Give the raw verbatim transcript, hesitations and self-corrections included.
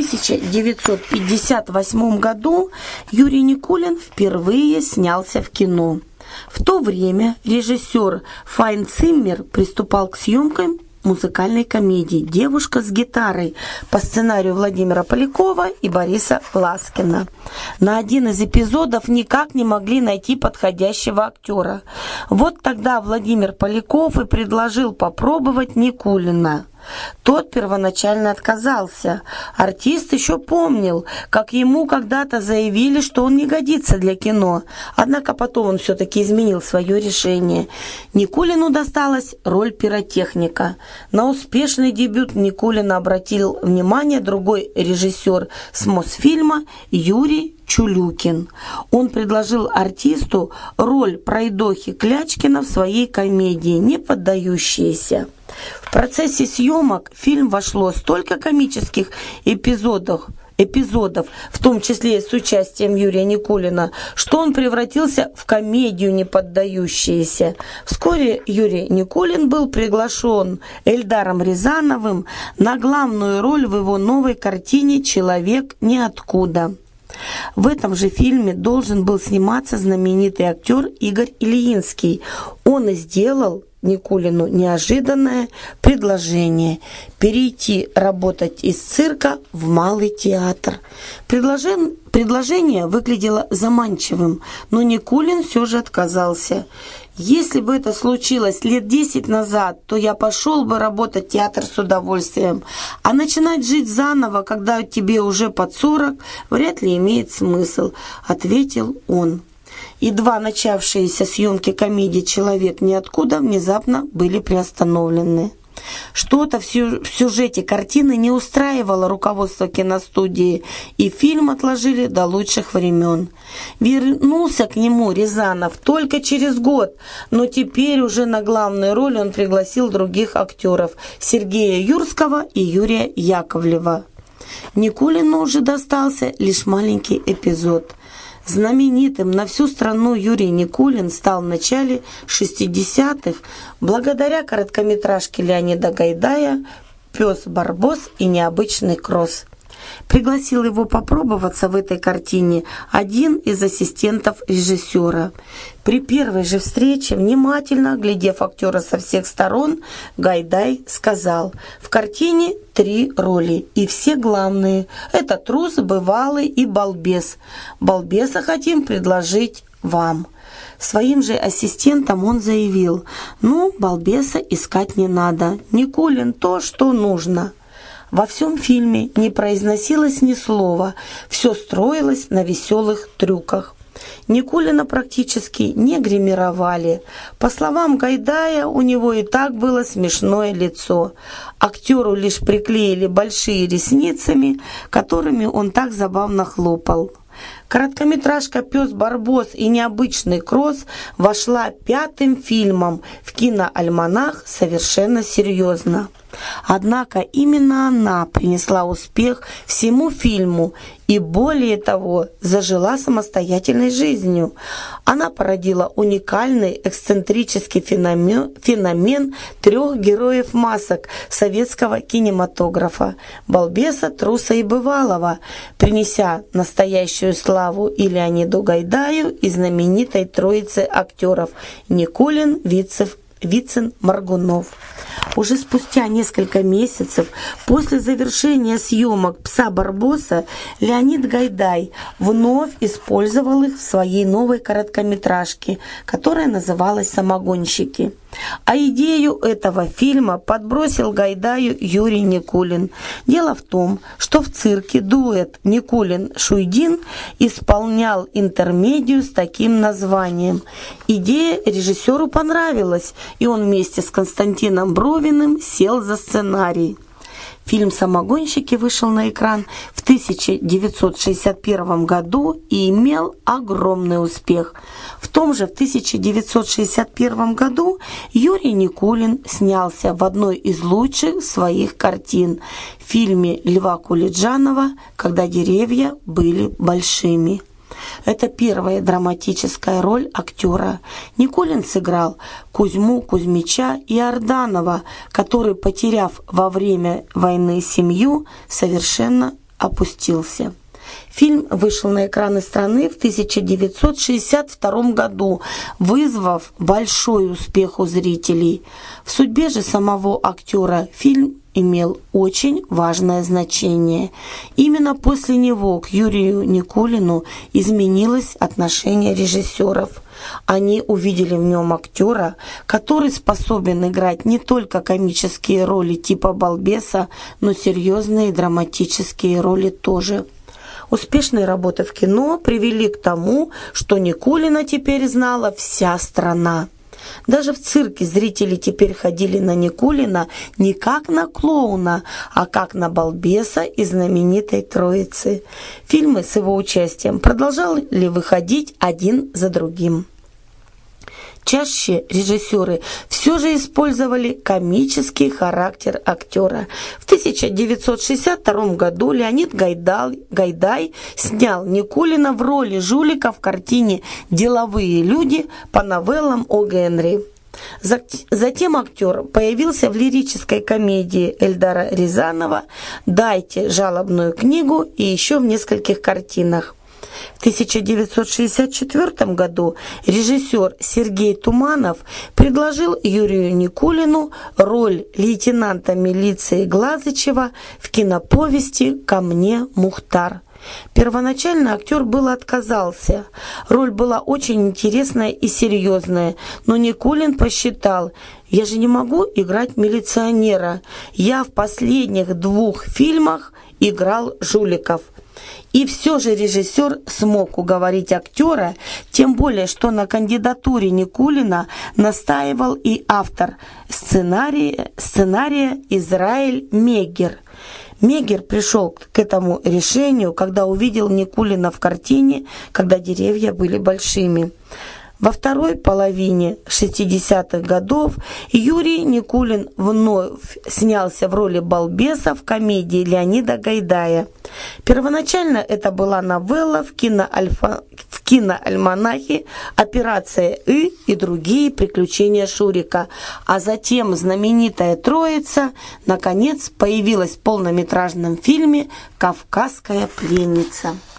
тысяча девятьсот пятьдесят восьмом году Юрий Никулин впервые снялся в кино. В то время режиссер Файн Циммер приступал к съемкам музыкальной комедии «Девушка с гитарой» по сценарию Владимира Полякова и Бориса Ласкина. На один из эпизодов никак не могли найти подходящего актера. Вот тогда Владимир Поляков и предложил попробовать Никулина. Тот первоначально отказался. Артист еще помнил, как ему когда-то заявили, что он не годится для кино. Однако потом он все-таки изменил свое решение. Никулину досталась роль пиротехника. На успешный дебют Никулина обратил внимание другой режиссер с Мосфильма Юрий Чулюкин. Он предложил артисту роль пройдохи Клячкина в своей комедии «Не поддающиеся». В процессе съемок в фильм вошло столько комических эпизодов, эпизодов, в том числе с участием Юрия Никулина, что он превратился в комедию «Не поддающиеся». Вскоре Юрий Никулин был приглашен Эльдаром Рязановым на главную роль в его новой картине «Человек ниоткуда». В этом же фильме должен был сниматься знаменитый актер Игорь Ильинский. Он и сделал Никулину неожиданное предложение перейти работать из цирка в малый театр. Предложен... Предложение выглядело заманчивым, но Никулин все же отказался. «Если бы это случилось лет десять назад, то я пошел бы работать в театр с удовольствием, а начинать жить заново, когда тебе уже под сорок, вряд ли имеет смысл», — ответил он. Едва начавшиеся съемки комедии «Человек ниоткуда» внезапно были приостановлены. Что-то в сюжете картины не устраивало руководство киностудии, и фильм отложили до лучших времен. Вернулся к нему Рязанов только через год, но теперь уже на главную роль он пригласил других актеров – Сергея Юрского и Юрия Яковлева. Никулину уже достался лишь маленький эпизод. Знаменитым на всю страну Юрий Никулин стал в начале шестидесятых благодаря короткометражке Леонида Гайдая «Пес Барбос и необычный кросс». Пригласил его попробоваться в этой картине один из ассистентов режиссера. При первой же встрече, внимательно глядев актера со всех сторон, Гайдай сказал: «В картине три роли, и все главные. Это трус, бывалый и балбес. Балбеса хотим предложить вам». Своим же ассистентам он заявил: «Ну, балбеса искать не надо. Никулин то, что нужно». Во всем фильме не произносилось ни слова, все строилось на веселых трюках. Никулина практически не гримировали. По словам Гайдая, у него и так было смешное лицо. Актеру лишь приклеили большие ресницами, которыми он так забавно хлопал. Короткометражка «Пес Барбос и необычный кросс» вошла пятым фильмом в киноальманах совершенно серьезно. Однако именно она принесла успех всему фильму и, более того, зажила самостоятельной жизнью. Она породила уникальный эксцентрический феномен, феномен трех героев масок советского кинематографа – балбеса, труса и бывалого, принеся настоящую славу и Леониду Гайдаю, и знаменитой троице актеров Никулин, Вицев, Вицин, Моргунов. Уже спустя несколько месяцев после завершения съемок «Пса Барбоса» Леонид Гайдай вновь использовал их в своей новой короткометражке, которая называлась «Самогонщики». А идею этого фильма подбросил Гайдаю Юрий Никулин. Дело в том, что в цирке дуэт Никулин-Шуйдин исполнял интермедию с таким названием. Идея режиссеру понравилась, и он вместе с Константином Бровиным сел за сценарий. Фильм «Самогонщики» вышел на экран в тысяча девятьсот шестьдесят первом году и имел огромный успех. В том же в тысяча девятьсот шестьдесят первом году Юрий Никулин снялся в одной из лучших своих картин – в фильме Льва Кулиджанова «Когда деревья были большими». Это первая драматическая роль актера. Никулин сыграл Кузьму Кузьмича Иорданова, который, потеряв во время войны семью, совершенно опустился. Фильм вышел на экраны страны в тысяча девятьсот шестьдесят втором году, вызвав большой успех у зрителей. В судьбе же самого актера фильм имел очень важное значение. Именно после него к Юрию Никулину изменилось отношение режиссеров. Они увидели в нем актера, который способен играть не только комические роли типа балбеса, но серьезные драматические роли тоже. Успешные работы в кино привели к тому, что Никулина теперь знала вся страна. Даже в цирке зрители теперь ходили на Никулина не как на клоуна, а как на балбеса из знаменитой «Троицы». Фильмы с его участием продолжали выходить один за другим. Чаще режиссеры все же использовали комический характер актера. В тысяча девятьсот шестьдесят втором году Леонид Гайдай, Гайдай снял Никулина в роли жулика в картине «Деловые люди» по новеллам О. Генри. Затем актер появился в лирической комедии Эльдара Рязанова «Дайте жалобную книгу» и еще в нескольких картинах. В тысяча девятьсот шестьдесят четвёртом году режиссер Сергей Туманов предложил Юрию Никулину роль лейтенанта милиции Глазычева в киноповести «Ко мне, Мухтар». Первоначально актер был отказался. Роль была очень интересная и серьезная, но Никулин посчитал: «Я же не могу играть милиционера. Я в последних двух фильмах играл жуликов». И все же режиссер смог уговорить актера, тем более, что на кандидатуре Никулина настаивал и автор сценария, сценария Израиль Мегер. Мегер пришел к этому решению, когда увидел Никулина в картине «Когда деревья были большими». Во второй половине шестидесятых годов Юрий Никулин вновь снялся в роли балбеса в комедии Леонида Гайдая. Первоначально это была новелла в, киноальфа... в киноальманахе «Операция И» и другие приключения Шурика, а затем знаменитая «Троица» наконец появилась в полнометражном фильме «Кавказская пленница».